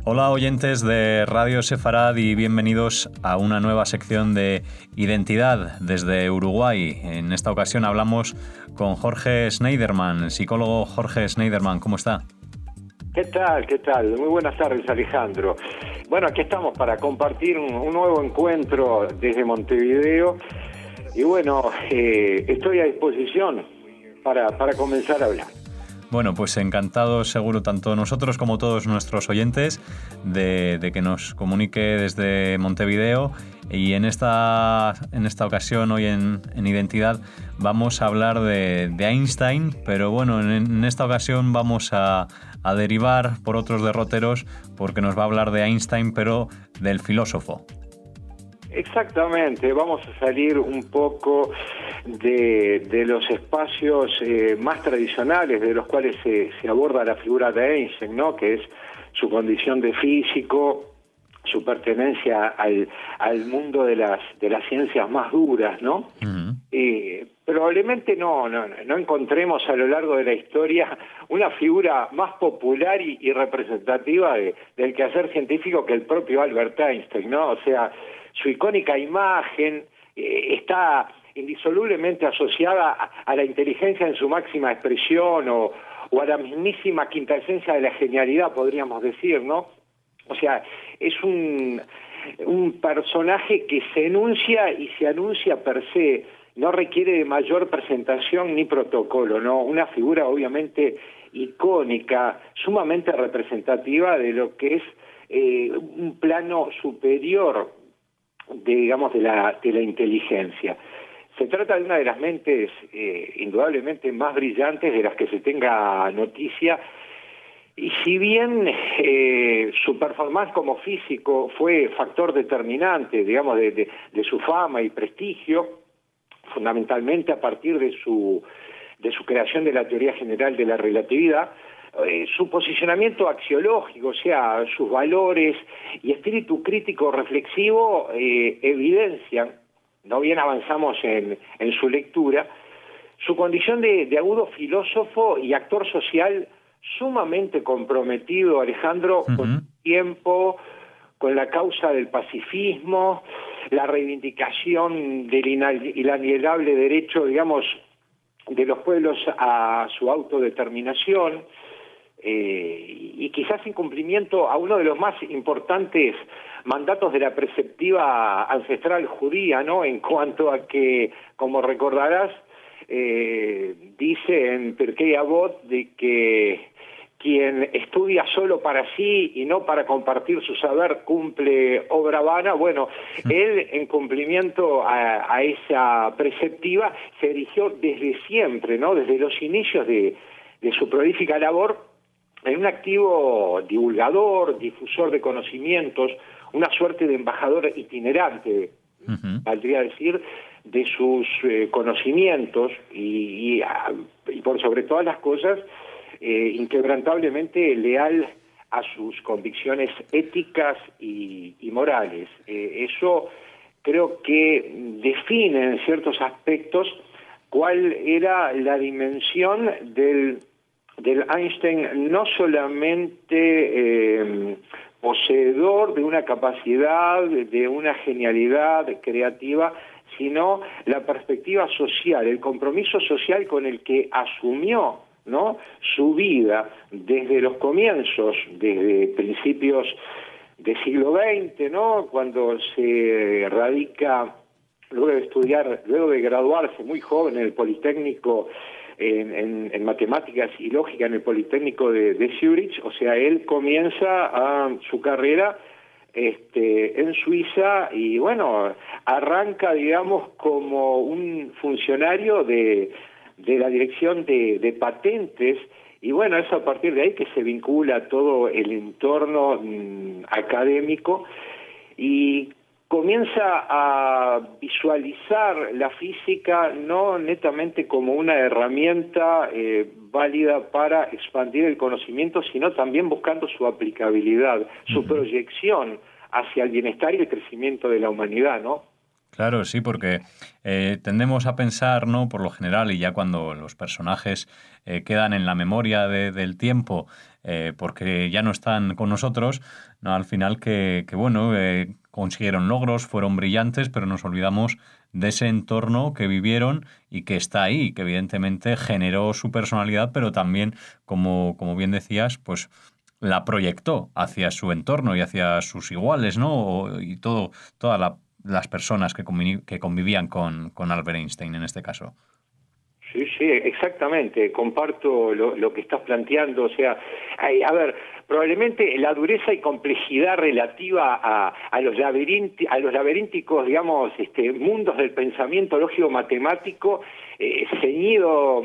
Hola oyentes de Radio Sefarad y bienvenidos a una nueva sección de Identidad desde Uruguay. En esta ocasión hablamos con Jorge Schneiderman, psicólogo Jorge Schneiderman. ¿Cómo está? ¿Qué tal? ¿Qué tal? Muy buenas tardes, Alejandro. Bueno, aquí estamos para compartir un nuevo encuentro desde Montevideo. Y bueno, estoy a disposición para comenzar a hablar. Bueno, pues encantados seguro tanto nosotros como todos nuestros oyentes de que nos comunique desde Montevideo. Y en esta ocasión, hoy en Identidad, vamos a hablar de Einstein, pero bueno, en esta ocasión vamos a derivar por otros derroteros porque nos va a hablar de Einstein, pero del filósofo. Exactamente, vamos a salir un poco de los espacios más tradicionales de los cuales se aborda la figura de Einstein, ¿no? Que es su condición de físico, su pertenencia al mundo de las ciencias más duras, ¿no? Uh-huh. Probablemente no encontremos a lo largo de la historia una figura más popular y representativa del quehacer científico que el propio Albert Einstein, ¿no? O sea, su icónica imagen está indisolublemente asociada a la inteligencia en su máxima expresión o a la mismísima quinta esencia de la genialidad, podríamos decir, ¿no? O sea, es un personaje que se enuncia y se anuncia per se, no requiere de mayor presentación ni protocolo, ¿no? Una figura obviamente icónica, sumamente representativa de lo que es un plano superior de la inteligencia. Se trata de una de las mentes indudablemente más brillantes de las que se tenga noticia, y si bien su performance como físico fue factor determinante, digamos, de su fama y prestigio, fundamentalmente a partir de su creación de la teoría general de la relatividad, su posicionamiento axiológico, o sea, sus valores y espíritu crítico reflexivo evidencian, no bien avanzamos en su lectura, su condición de agudo filósofo y actor social sumamente comprometido, Alejandro, uh-huh, con el tiempo, con la causa del pacifismo, la reivindicación del inalienable derecho, digamos, de los pueblos a su autodeterminación, y quizás en cumplimiento a uno de los más importantes mandatos de la preceptiva ancestral judía, ¿no? En cuanto a que, como recordarás, dice en Pirkei Avot de que quien estudia solo para sí y no para compartir su saber cumple obra vana. Bueno, él, en cumplimiento a esa preceptiva, se erigió desde siempre, ¿no? Desde los inicios de su prolífica labor, en un activo divulgador, difusor de conocimientos, una suerte de embajador itinerante, uh-huh, valdría decir, de sus conocimientos y por sobre todas las cosas, inquebrantablemente leal a sus convicciones éticas y morales. Eso creo que define en ciertos aspectos cuál era la dimensión del Einstein, no solamente poseedor de una capacidad, de una genialidad creativa, sino la perspectiva social, el compromiso social con el que asumió, ¿no?, su vida desde los comienzos, desde principios del siglo XX, ¿no?, cuando se radica, luego de graduarse muy joven en el Politécnico, en matemáticas y lógica en el Politécnico de Zúrich. O sea, él comienza su carrera en Suiza y bueno, arranca, digamos, como un funcionario de la dirección de patentes, y bueno, es a partir de ahí que se vincula todo el entorno académico y comienza a visualizar la física no netamente como una herramienta válida para expandir el conocimiento, sino también buscando su aplicabilidad, su proyección hacia el bienestar y el crecimiento de la humanidad, ¿no? Claro, sí, porque tendemos a pensar, ¿no?, por lo general, y ya cuando los personajes quedan en la memoria del tiempo, porque ya no están con nosotros, ¿no? Al final que bueno, consiguieron logros, fueron brillantes, pero nos olvidamos de ese entorno que vivieron y que está ahí, que evidentemente generó su personalidad, pero también, como bien decías, pues la proyectó hacia su entorno y hacia sus iguales, ¿no? Y todas las personas que convivían con Albert Einstein en este caso. Sí, sí, exactamente. Comparto lo que estás planteando. O sea, a ver, probablemente la dureza y complejidad relativa a los laberínticos, digamos, mundos del pensamiento lógico-matemático, ceñido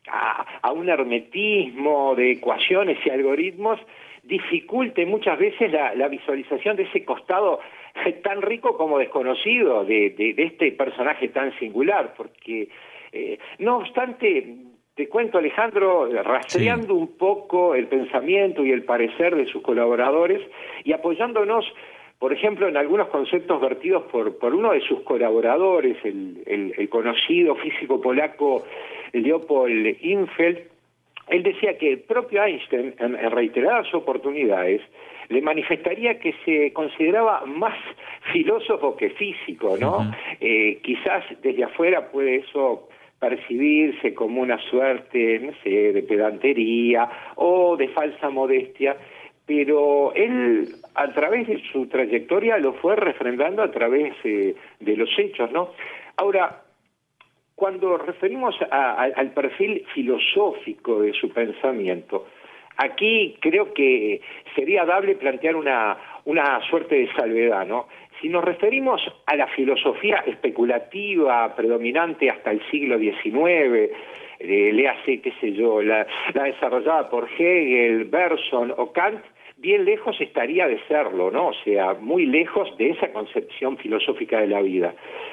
a un hermetismo de ecuaciones y algoritmos, dificulte muchas veces la visualización de ese costado tan rico como desconocido de este personaje tan singular, porque no obstante, te cuento, Alejandro, rastreando un poco el pensamiento y el parecer de sus colaboradores y apoyándonos, por ejemplo, en algunos conceptos vertidos por uno de sus colaboradores, el conocido físico polaco Leopold Infeld. Él decía que el propio Einstein, en reiteradas oportunidades, le manifestaría que se consideraba más filósofo que físico, ¿no? Uh-huh. Quizás desde afuera puede eso percibirse como una suerte, no sé, de pedantería o de falsa modestia, pero él, a través de su trayectoria, lo fue refrendando a través de los hechos, ¿no? Ahora, cuando referimos al perfil filosófico de su pensamiento, aquí creo que sería dable plantear una suerte de salvedad, ¿no? Si nos referimos a la filosofía especulativa predominante hasta el siglo XIX, léase, qué sé yo, la desarrollada por Hegel, Bergson o Kant, bien lejos estaría de serlo, ¿no? O sea, muy lejos de esa concepción filosófica de la vida.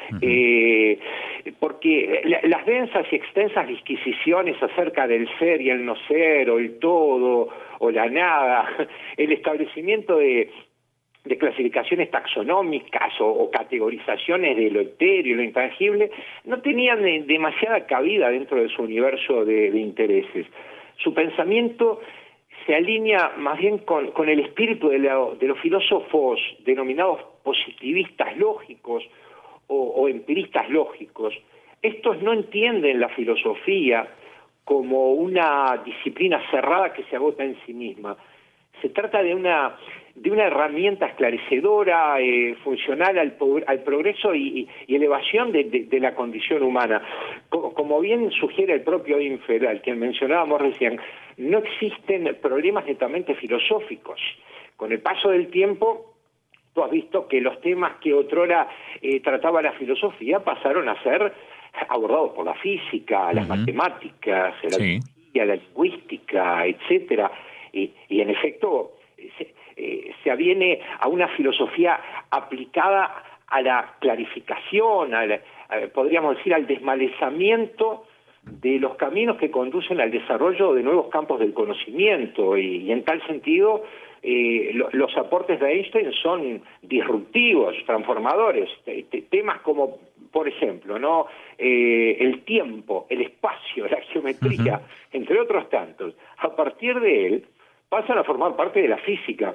Uh-huh. Porque las densas y extensas disquisiciones acerca del ser y el no ser, o el todo, o la nada, el establecimiento de clasificaciones taxonómicas o categorizaciones de lo etéreo y lo intangible, no tenían demasiada cabida dentro de su universo de intereses. Su pensamiento se alinea más bien con el espíritu de los filósofos denominados positivistas lógicos o empiristas lógicos. Estos no entienden la filosofía como una disciplina cerrada que se agota en sí misma. Se trata de una herramienta esclarecedora, funcional al progreso y elevación de la condición humana. Como bien sugiere el propio Infeld, al que mencionábamos recién, no existen problemas netamente filosóficos. Con el paso del tiempo, tú has visto que los temas que otrora trataba la filosofía pasaron a ser abordados por la física, las matemáticas, la biología, la lingüística, etcétera. Y en efecto se aviene a una filosofía aplicada a la clarificación, podríamos decir al desmalezamiento de los caminos que conducen al desarrollo de nuevos campos del conocimiento, y en tal sentido los aportes de Einstein son disruptivos, transformadores. Temas como, por ejemplo, ¿no? El tiempo, el espacio, la geometría, uh-huh, entre otros tantos, a partir de él pasan a formar parte de la física,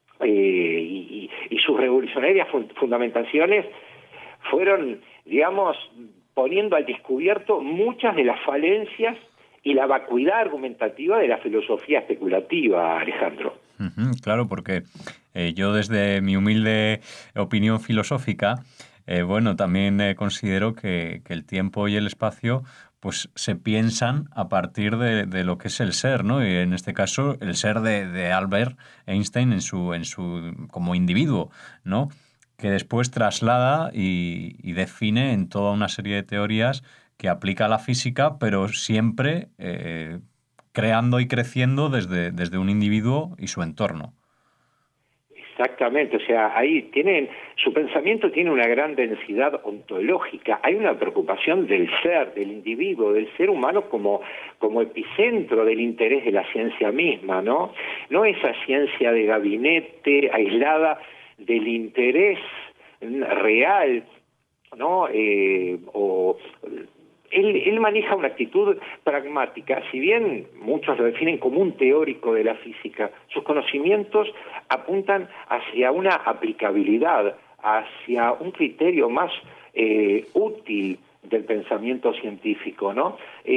y sus revolucionarias fundamentaciones fueron, digamos, poniendo al descubierto muchas de las falencias y la vacuidad argumentativa de la filosofía especulativa, Alejandro. Uh-huh, claro, porque yo desde mi humilde opinión filosófica, bueno, también considero que el tiempo y el espacio pues se piensan a partir de lo que es el ser, ¿no? Y en este caso el ser de Albert Einstein en su como individuo, ¿no? Que después traslada y define en toda una serie de teorías que aplica a la física, pero siempre creando y creciendo desde un individuo y su entorno. Exactamente, o sea, ahí su pensamiento tiene una gran densidad ontológica, hay una preocupación del ser, del individuo, del ser humano como epicentro del interés de la ciencia misma, ¿no? No esa ciencia de gabinete aislada del interés real, ¿no? Él él maneja una actitud pragmática. Si bien muchos lo definen como un teórico de la física, sus conocimientos apuntan hacia una aplicabilidad, hacia un criterio más útil del pensamiento científico, ¿no?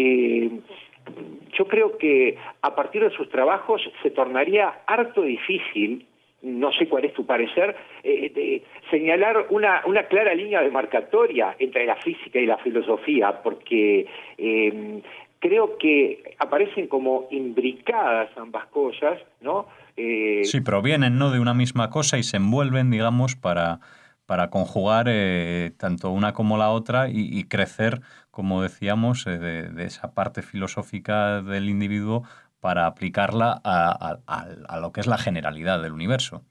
Yo creo que a partir de sus trabajos se tornaría harto difícil, no sé cuál es tu parecer, de señalar una clara línea demarcatoria entre la física y la filosofía, porque creo que aparecen como imbricadas ambas cosas, ¿no? Sí, provienen, ¿no?, de una misma cosa y se envuelven, digamos, para conjugar tanto una como la otra y crecer, como decíamos, de esa parte filosófica del individuo para aplicarla a lo que es la generalidad del universo.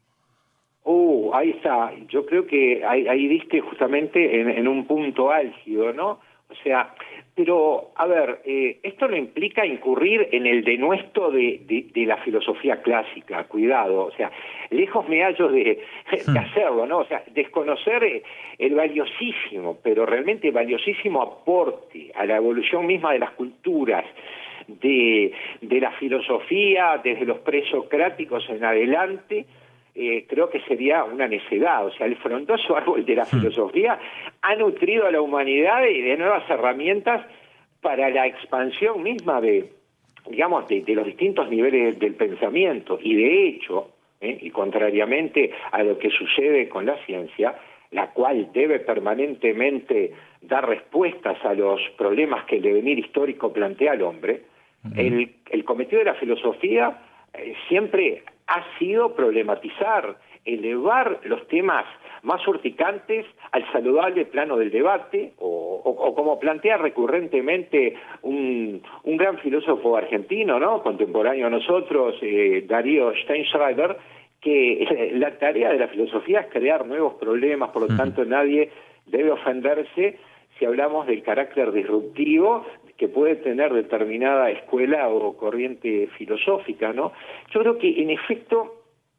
Ahí está. Yo creo que ahí diste justamente en un punto álgido, ¿no? O sea, pero, a ver, esto no implica incurrir en el denuesto de la filosofía clásica, cuidado, o sea, lejos me hallo de hacerlo, ¿no? O sea, desconocer el valiosísimo, pero realmente valiosísimo aporte a la evolución misma de las culturas, de la filosofía, desde los presocráticos en adelante. Creo que sería una necedad. O sea, el frondoso árbol de la filosofía ha nutrido a la humanidad de nuevas herramientas para la expansión misma de los distintos niveles del pensamiento. Y de hecho, y contrariamente a lo que sucede con la ciencia, la cual debe permanentemente dar respuestas a los problemas que el devenir histórico plantea al hombre, el cometido de la filosofía siempre ha sido problematizar, elevar los temas más urticantes al saludable plano del debate, o como plantea recurrentemente un gran filósofo argentino, ¿no?, contemporáneo a nosotros, Darío Steinschreiber, que la tarea de la filosofía es crear nuevos problemas, por lo tanto nadie debe ofenderse si hablamos del carácter disruptivo que puede tener determinada escuela o corriente filosófica, ¿no? Yo creo que, en efecto,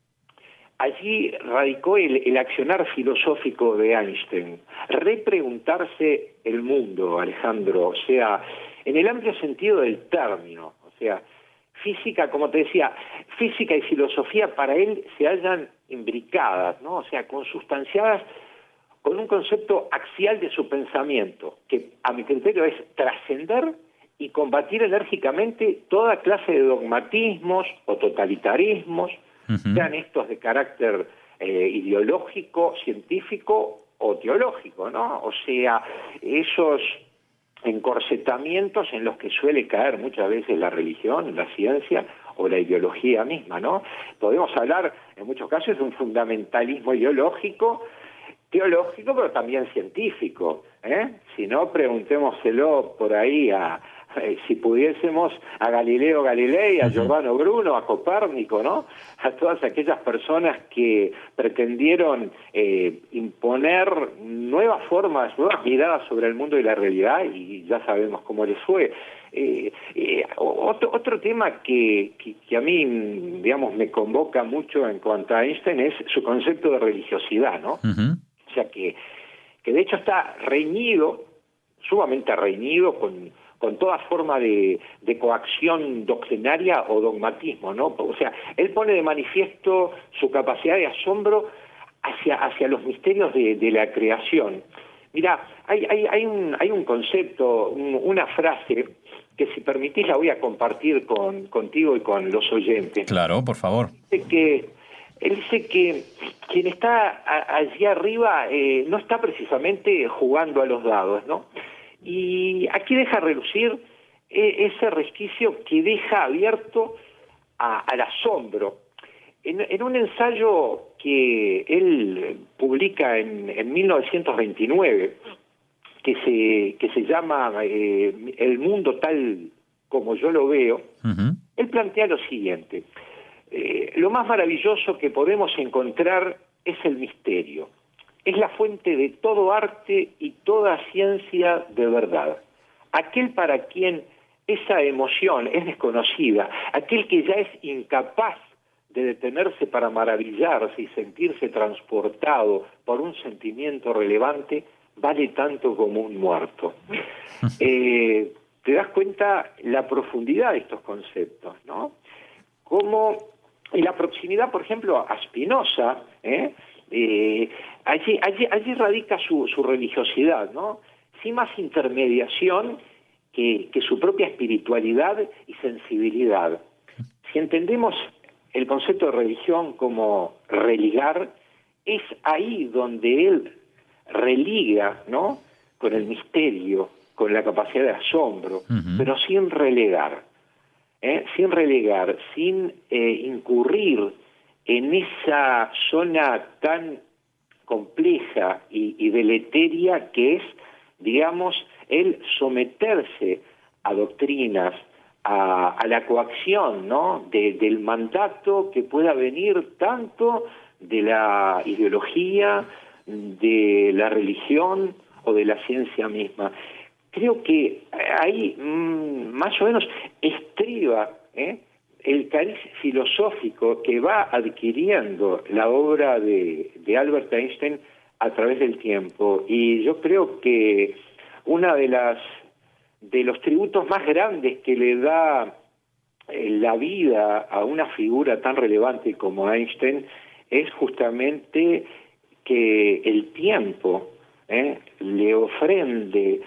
allí radicó el accionar filosófico de Einstein. Repreguntarse el mundo, Alejandro, o sea, en el amplio sentido del término, o sea, física, como te decía, física y filosofía para él se hallan imbricadas, ¿no? O sea, consustanciadas con un concepto axial de su pensamiento, que a mi criterio es trascender y combatir enérgicamente toda clase de dogmatismos o totalitarismos, sean estos de carácter ideológico, científico o teológico, ¿no? O sea, esos encorsetamientos en los que suele caer muchas veces la religión, la ciencia o la ideología misma, ¿no? Podemos hablar, en muchos casos, de un fundamentalismo ideológico, teológico, pero también científico, Si no, preguntémoselo por ahí si pudiésemos, a Galileo Galilei, a Giordano Bruno, a Copérnico, ¿no? A todas aquellas personas que pretendieron imponer nuevas formas, nuevas miradas sobre el mundo y la realidad, y ya sabemos cómo les fue. Otro tema que a mí, digamos, me convoca mucho en cuanto a Einstein es su concepto de religiosidad, ¿no? O sea, que de hecho está reñido, sumamente reñido con toda forma de coacción doctrinaria o dogmatismo, ¿no? O sea, él pone de manifiesto su capacidad de asombro hacia los misterios de la creación. Mira, hay un concepto, una frase que, si permitís, la voy a compartir contigo y con los oyentes. Claro, por favor. Él dice que quien está allí arriba no está precisamente jugando a los dados, ¿no? Y aquí deja relucir ese resquicio que deja abierto al asombro. En un ensayo que él publica en 1929, que se llama El mundo tal como yo lo veo, él plantea lo siguiente: lo más maravilloso que podemos encontrar es el misterio. Es la fuente de todo arte y toda ciencia de verdad. Aquel para quien esa emoción es desconocida, aquel que ya es incapaz de detenerse para maravillarse y sentirse transportado por un sentimiento relevante, vale tanto como un muerto. te das cuenta la profundidad de estos conceptos, ¿no? Y la proximidad, por ejemplo, a Spinoza, allí radica su religiosidad, ¿no? Sin más intermediación que su propia espiritualidad y sensibilidad. Si entendemos el concepto de religión como religar, es ahí donde él religa, ¿no?, con el misterio, con la capacidad de asombro, pero sin relegar, sin incurrir en esa zona tan compleja y deleteria que es, digamos, el someterse a doctrinas, a la coacción, ¿no?, del mandato que pueda venir tanto de la ideología, de la religión o de la ciencia misma. Creo que ahí más o menos estriba el cariz filosófico que va adquiriendo la obra de Albert Einstein a través del tiempo. Y yo creo que una de los tributos más grandes que le da la vida a una figura tan relevante como Einstein es justamente que el tiempo le ofrende,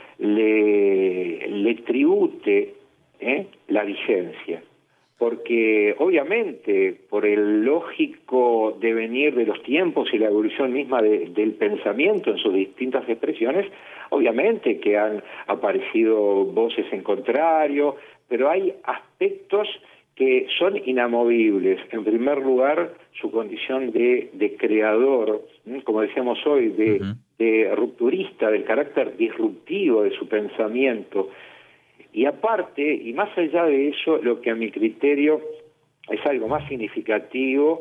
le tribute la vigencia. Porque obviamente por el lógico devenir de los tiempos y la evolución misma del pensamiento en sus distintas expresiones, obviamente que han aparecido voces en contrario, pero hay aspectos que son inamovibles. En primer lugar, su condición de creador, como decíamos hoy, de rupturista, del carácter disruptivo de su pensamiento. Y aparte, y más allá de eso, lo que a mi criterio es algo más significativo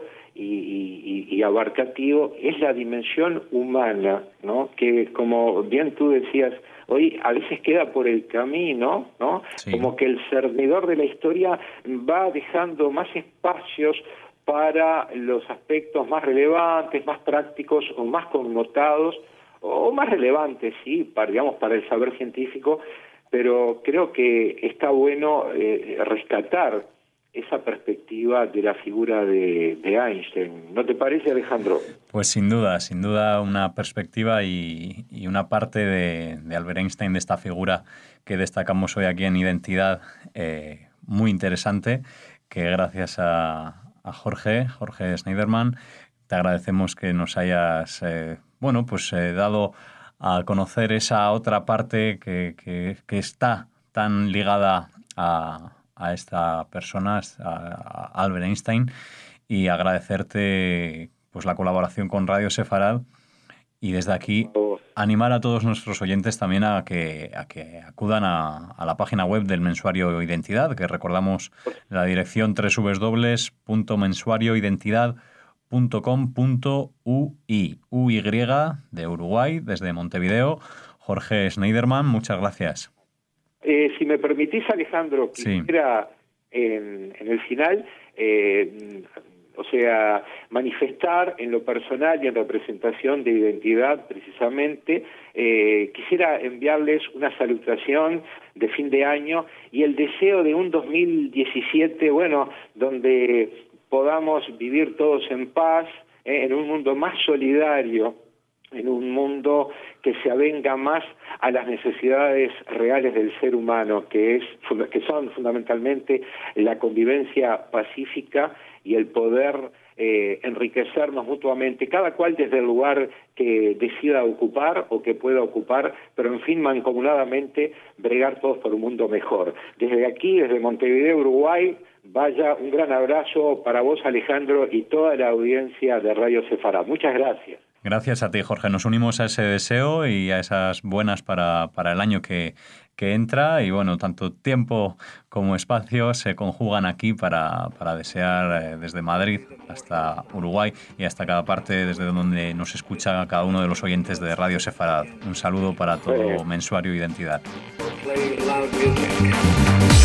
y abarcativo, es la dimensión humana, ¿no?, que, como bien tú decías, hoy a veces queda por el camino, ¿no? Sí. Como que el servidor de la historia va dejando más espacios para los aspectos más relevantes, más prácticos o más connotados, o más relevantes, sí, para el saber científico, pero creo que está bueno rescatar esa perspectiva de la figura de Einstein. ¿No te parece, Alejandro? Pues sin duda una perspectiva y una parte de Albert Einstein, de esta figura que destacamos hoy aquí en Identidad, muy interesante, que gracias a Jorge Schneiderman, te agradecemos que nos hayas dado a conocer esa otra parte que está tan ligada a esta persona, a Albert Einstein, y agradecerte pues la colaboración con Radio Sefarad, y desde aquí animar a todos nuestros oyentes también a que acudan a la página web del Mensuario Identidad, que recordamos la dirección www.mensuarioidentidad.com.uy, UY de Uruguay, desde Montevideo. Jorge Schneiderman, muchas gracias. Si me permitís, Alejandro, quisiera en el final manifestar en lo personal y en representación de Identidad, precisamente, quisiera enviarles una salutación de fin de año y el deseo de un 2017, donde podamos vivir todos en paz, en un mundo más solidario, en un mundo que se avenga más a las necesidades reales del ser humano, que son fundamentalmente la convivencia pacífica y el poder enriquecernos mutuamente, cada cual desde el lugar que decida ocupar o que pueda ocupar, pero en fin, mancomunadamente bregar todos por un mundo mejor. Desde aquí, desde Montevideo, Uruguay, vaya un gran abrazo para vos, Alejandro, y toda la audiencia de Radio Sefarad. Muchas gracias. Gracias a ti, Jorge. Nos unimos a ese deseo y a esas buenas para el año que entra, y tanto tiempo como espacio se conjugan aquí para desear desde Madrid hasta Uruguay y hasta cada parte desde donde nos escucha cada uno de los oyentes de Radio Sefarad. Un saludo para todo Mensuario Identidad.